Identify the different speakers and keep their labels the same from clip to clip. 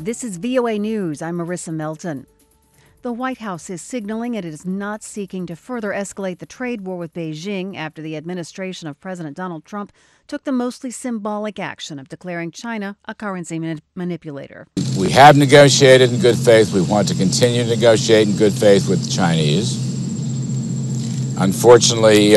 Speaker 1: This is VOA News. I'm Marissa Melton. The White House is signaling it is not seeking to further escalate the trade war with Beijing after the administration of President Donald Trump took the mostly symbolic action of declaring China a currency manipulator.
Speaker 2: We have negotiated in good faith. We want to continue to negotiate in good faith with the Chinese. Unfortunately,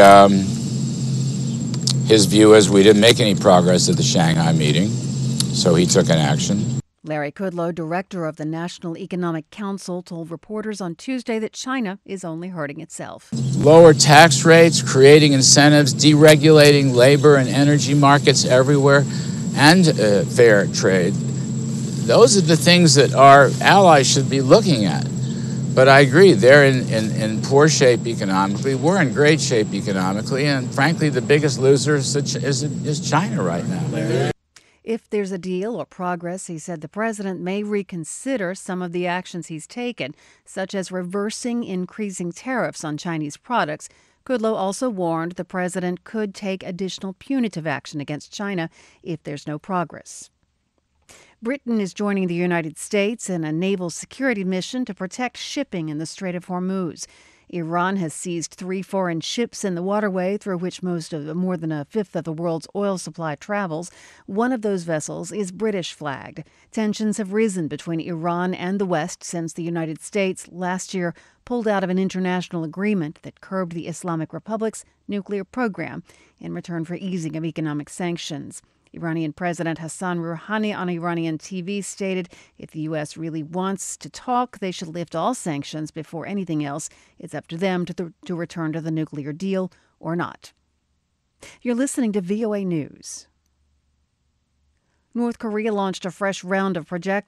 Speaker 2: his view is we didn't make any progress at the Shanghai meeting, so he took an action.
Speaker 1: Larry Kudlow, director of the National Economic Council, told reporters on Tuesday that China is only hurting itself.
Speaker 2: Lower tax rates, creating incentives, deregulating labor and energy markets everywhere, and fair trade. Those are the things that our allies should be looking at. But I agree, they're in poor shape economically. We're in great shape economically, and frankly, the biggest loser is China right now.
Speaker 1: If there's a deal or progress, he said the president may reconsider some of the actions he's taken, such as reversing increasing tariffs on Chinese products. Kudlow also warned the president could take additional punitive action against China if there's no progress. Britain is joining the United States in a naval security mission to protect shipping in the Strait of Hormuz. Iran has seized 3 foreign ships in the waterway through which more than a fifth of the world's oil supply travels. One of those vessels is British flagged. Tensions have risen between Iran and the West since the United States last year pulled out of an international agreement that curbed the Islamic Republic's nuclear program in return for easing of economic sanctions. Iranian President Hassan Rouhani on Iranian TV stated if the U.S. really wants to talk, they should lift all sanctions before anything else. It's up to them to return to the nuclear deal or not. You're listening to VOA News. North Korea launched a fresh round of